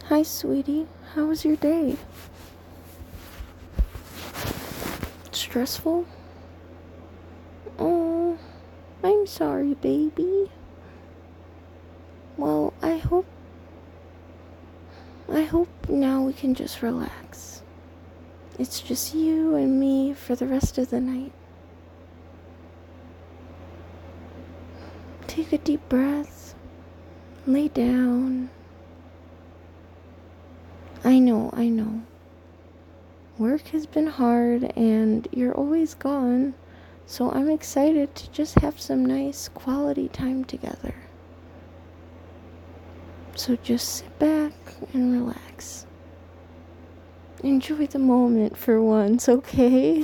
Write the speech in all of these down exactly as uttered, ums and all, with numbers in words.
Hi, sweetie. How was your day? Stressful? Oh, I'm sorry, baby. Well, I hope. I hope now we can just relax. It's just you and me for the rest of the night. Take a deep breath. Lay down. I know, I know. Work has been hard and you're always gone, so I'm excited to just have some nice quality time together. So just sit back and relax. Enjoy the moment for once, okay?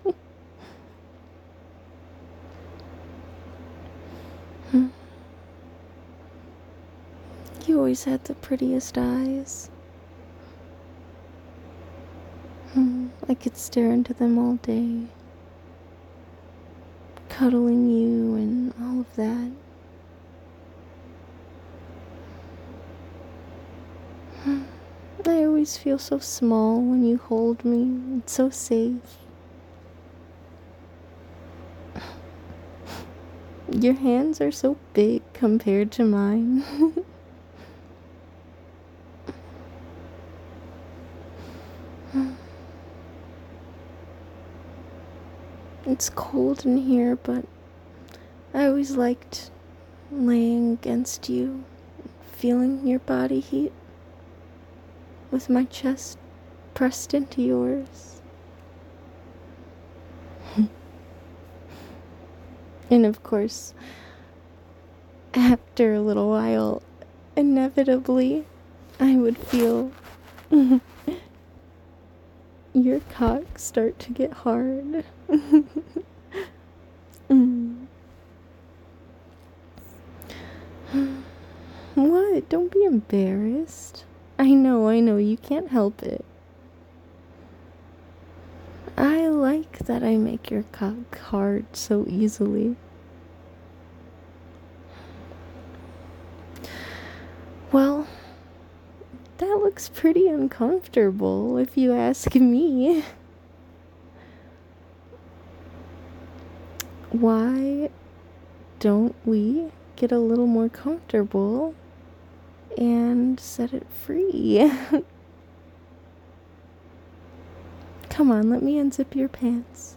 You always had the prettiest eyes. I could stare into them all day, cuddling you and all of that. I always feel so small when you hold me. It's so safe. Your hands are so big compared to mine. It's cold in here, but I always liked laying against you, feeling your body heat with my chest pressed into yours. And of course, after a little while, inevitably, I would feel your cock start to get hard. mm. What? Don't be embarrassed. I know, I know, you can't help it. I like that I make your cock hard so easily. Well, that looks pretty uncomfortable if you ask me. Why don't we get a little more comfortable and set it free? Come on, let me unzip your pants.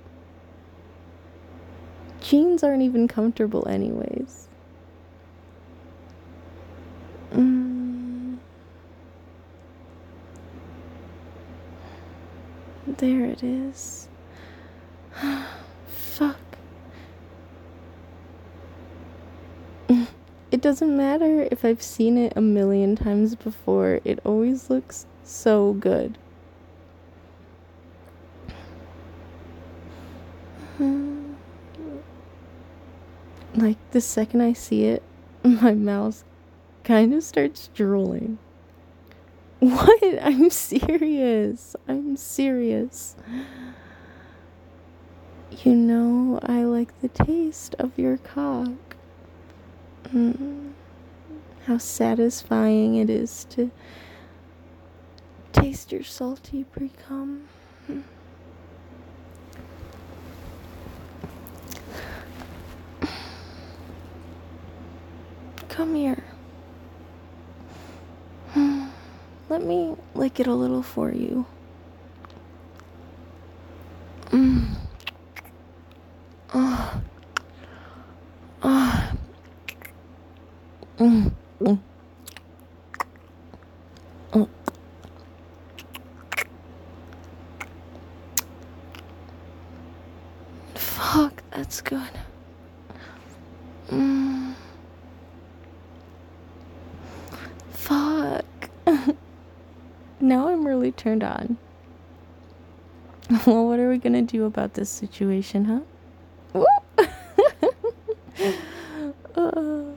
Jeans aren't even comfortable anyways. Mm. There it is. Fuck. It doesn't matter if I've seen it a million times before, it always looks so good. Like, the second I see it, my mouth kind of starts drooling. What? I'm serious. I'm serious. You know, I like the taste of your cock. Mm. How satisfying it is to taste your salty pre-cum. Come here. Let me lick it a little for you. Mm. Oh. Oh. Mm. Mm. Oh. Fuck, that's good. Mm. Fuck. Now I'm really turned on. Well, what are we gonna do about this situation, huh? uh.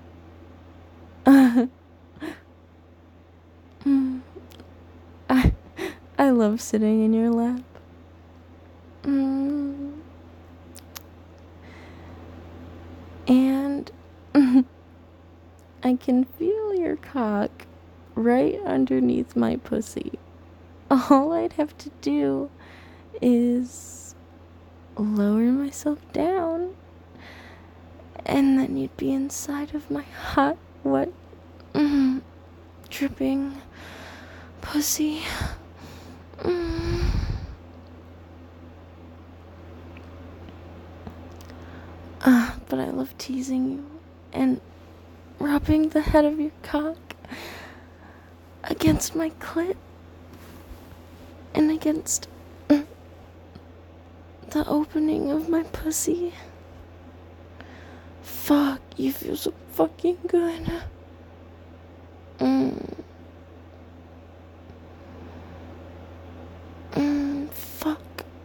Uh. Mm. I, I love sitting in your lap. Mm. And I can feel your cock right underneath my pussy. All I'd have to do is lower myself down, and then you'd be inside of my hot, wet, mm, dripping pussy. Mm. Uh, but I love teasing you and rubbing the head of your cock against my clit and against mm, the opening of my pussy. Fuck, you feel so fucking good. Mm. Mm, fuck.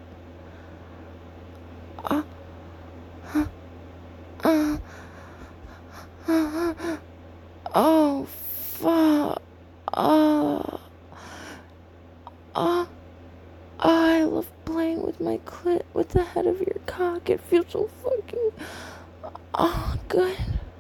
Uh, huh, uh, uh, oh, fuck. Oh, oh, I love playing with my clit with the head of your cock. It feels so fucking, oh, good.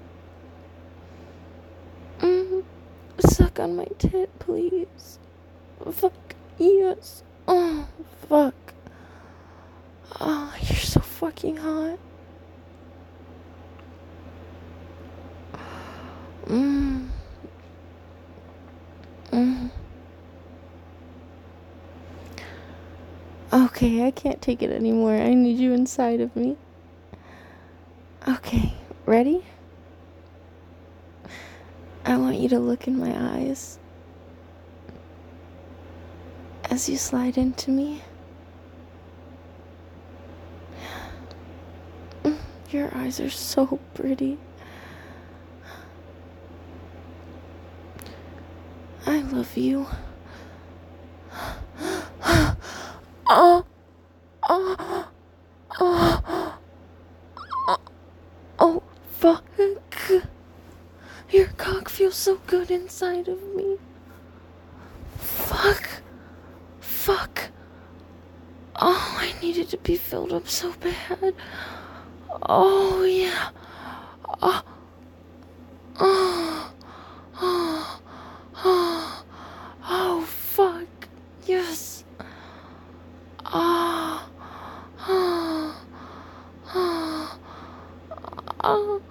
Mm, suck on my tit, please. Fuck, yes. Oh, fuck. Oh, you're so fucking hot. Mm. Mm. Okay, I can't take it anymore. I need you inside of me. Okay, ready? I want you to look in my eyes as you slide into me. Your eyes are so pretty. I love you. Oh, oh, oh, oh, oh, fuck. Your cock feels so good inside of me. Fuck. Fuck. Oh, I needed to be filled up so bad. Oh, yeah. Oh, oh, oh, oh, oh, fuck. Yes. Oh, oh, oh, oh,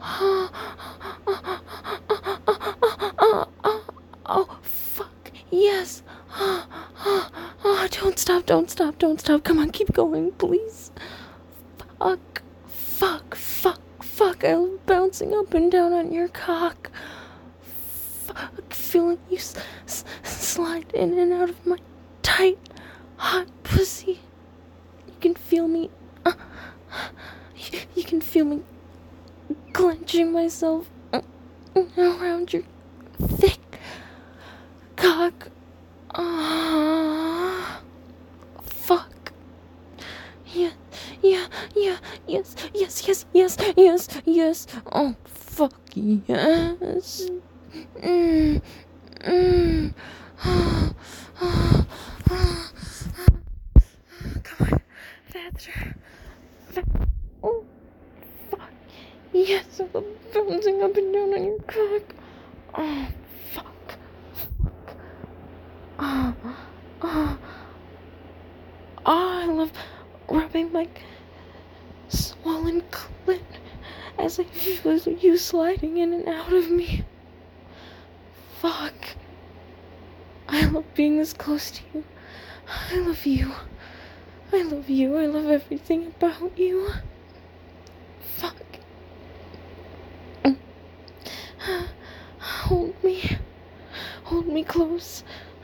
oh, oh, fuck. Yes. Oh, oh, oh, don't stop, don't stop, don't stop. Come on, keep going, please. Fuck, fuck, fuck, fuck. I love bouncing up and down on your cock. Fuck, feeling you s- s- slide in and out of my tight, hot pussy. You can feel me. Uh, you, you can feel me clenching myself uh, around your thick cock. Ah, uh, fuck. Yeah, yeah, yeah, yes, yes, yes, yes, yes, yes. Oh, fuck yes. Mm, mm. Oh, oh, oh. Come on, faster. Fa- oh, fuck. Yes, I'm bouncing up and down on your cock. Oh, fuck. Oh, oh, oh, I love rubbing my swollen clit as I feel you sliding in and out of me. Fuck. I love being this close to you. I love you. I love you. I love everything about you. Fuck. Hold me. Hold me close.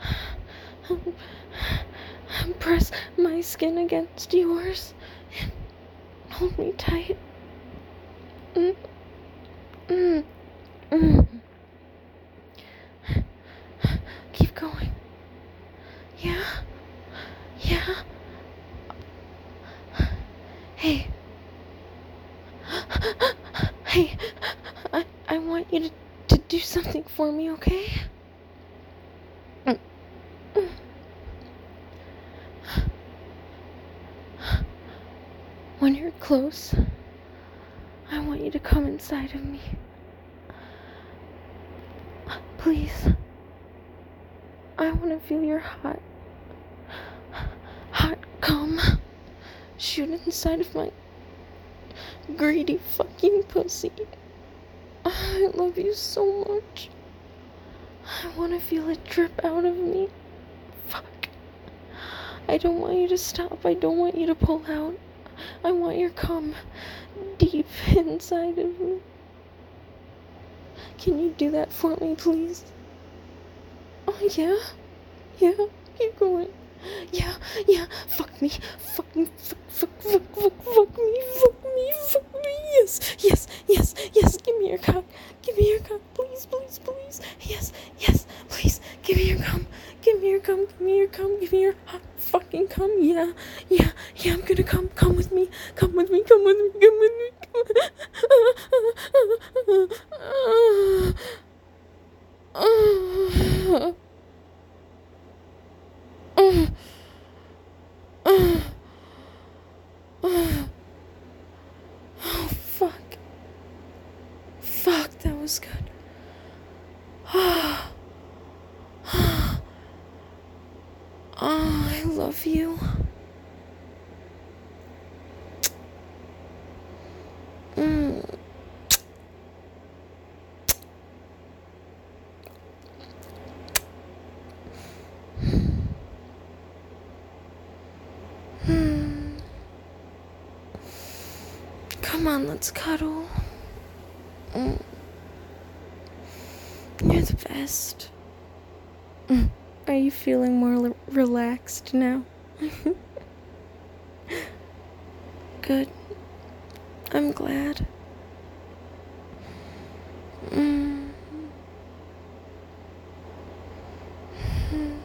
Press my skin against yours. Hold me tight. Mm. Mm. Mm. Keep going. Yeah. Yeah. Hey. Hey. I, I want you to, to do something for me, okay? Mm. Mm. When you're close, I want you to come inside of me. Please. I want to feel your hot, hot cum shoot inside of my greedy fucking pussy. I love you so much. I want to feel it drip out of me. Fuck. I don't want you to stop. I don't want you to pull out. I want your cum deep inside of me. Can you do that for me, please? Oh, yeah? Yeah? Keep going. Yeah, yeah. Fuck me. Fuck me. Fuck, fuck, fuck, fuck, fuck me. Fuck me. Fuck me. Yes, yes, yes, yes. Give me your cock. Give me your cock. Please, please, please. Yes, yes. Please. Give me your cum. Give me your cum. Give me your cum. Give me your hot fucking cum. Yeah, yeah, yeah. I'm gonna come. Come with me. Come with me. Come with me. Come with me. Come with me. Oh, fuck. Fuck, that was good. Oh, I love you. Mm. Hmm. Come on, let's cuddle. Mm. You're the best. Mm. Are you feeling more l- relaxed now? Good. I'm glad. Mm. Mm.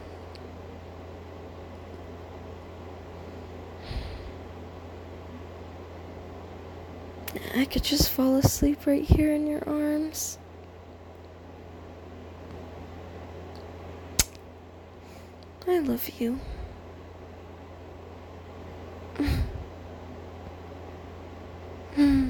I could just fall asleep right here in your arms. I love you. Mm.